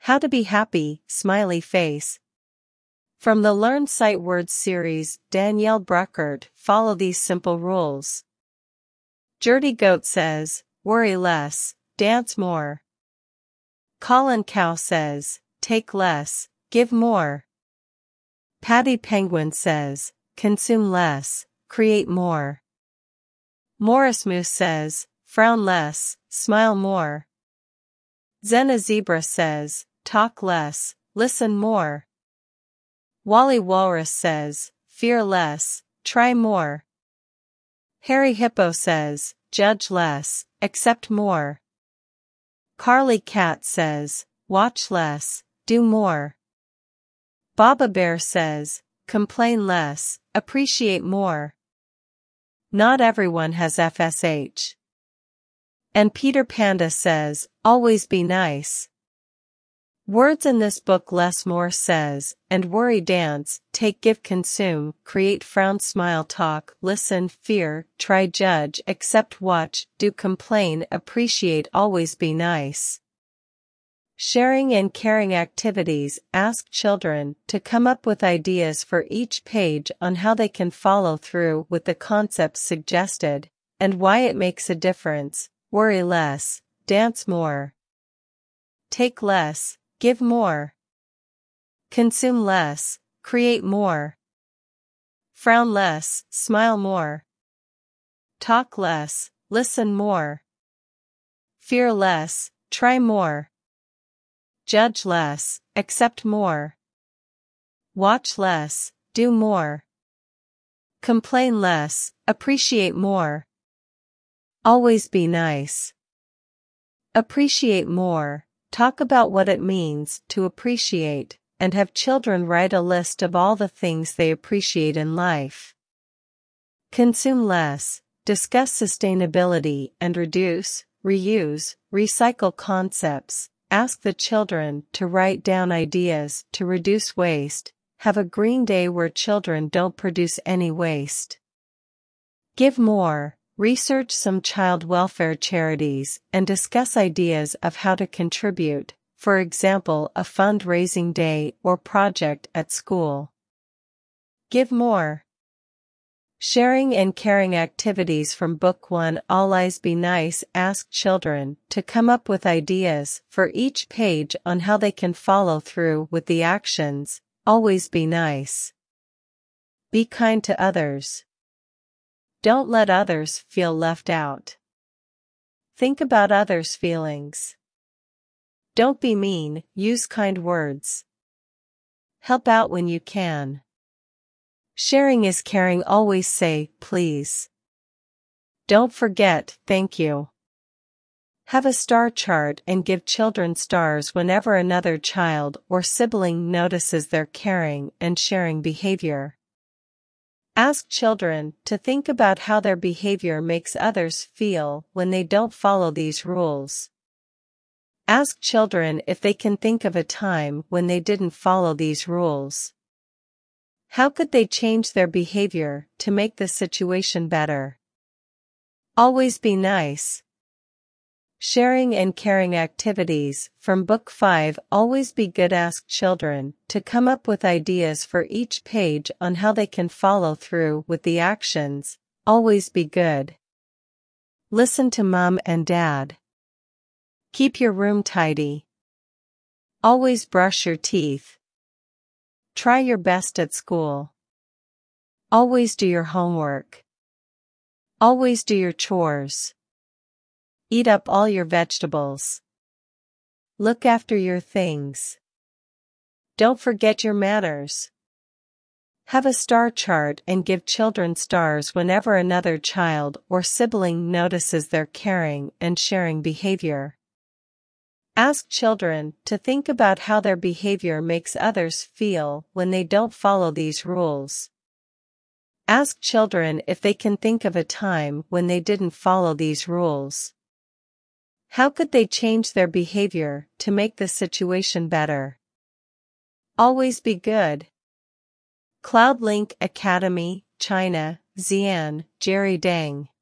How to be happy, smiley face. From the Learn Sight Words series, Danielle Bruckert, follow these simple rules. Gertie Goat says, worry less, dance more. Colin Cow says, take less, give more. Patty Penguin says, consume less, create more. Morris Moose says, frown less, smile more. Zena Zebra says, talk less, listen more. Wally Walrus says, fear less, try more. Harry Hippo says, judge less, accept more. Carly Cat says, watch less, do more. Baba Bear says, complain less, appreciate more. Not everyone has FSH. And Peter Panda says, always be nice. Words in this book: less, more says, and worry, dance, take, give, consume, create, frown, smile, talk, listen, fear, try, judge, accept, watch, do, complain, appreciate, always be nice. Sharing and caring activities: ask children to come up with ideas for each page on how they can follow through with the concepts suggested, and why it makes a difference. Worry less, dance more. Take less, give more. Consume less, create more. Frown less, smile more. Talk less, listen more. Fear less, try more. Judge less, accept more. Watch less, do more. Complain less, appreciate more. Always be nice. Appreciate more. Talk about what it means to appreciate, and have children write a list of all the things they appreciate in life. Consume less. Discuss sustainability and reduce, reuse, recycle concepts. Ask the children to write down ideas to reduce waste. Have a green day where children don't produce any waste. Give more. Research some child welfare charities and discuss ideas of how to contribute, for example, a fundraising day or project at school. Give more. Sharing and caring activities from Book 1, All Eyes Be Nice. Ask children to come up with ideas for each page on how they can follow through with the actions. Always be nice. Be kind to others. Don't let others feel left out. Think about others' feelings. Don't be mean, use kind words. Help out when you can. Sharing is caring. Always say, please. Don't forget, thank you. Have a star chart and give children stars whenever another child or sibling notices their caring and sharing behavior. Ask children to think about how their behavior makes others feel when they don't follow these rules. Ask children if they can think of a time when they didn't follow these rules. How could they change their behavior to make the situation better? Always be nice. Sharing and caring activities from Book 5, Always Be Good. Ask children to come up with ideas for each page on how they can follow through with the actions. Always be good. Listen to mom and dad. Keep your room tidy. Always brush your teeth. Try your best at school. Always do your homework. Always do your chores. Eat up all your vegetables. Look after your things. Don't forget your manners. Have a star chart and give children stars whenever another child or sibling notices their caring and sharing behavior. Ask children to think about how their behavior makes others feel when they don't follow these rules. Ask children if they can think of a time when they didn't follow these rules. How could they change their behavior to make the situation better? Always be good. CloudLink Academy, China, Xian, Jerry Dang.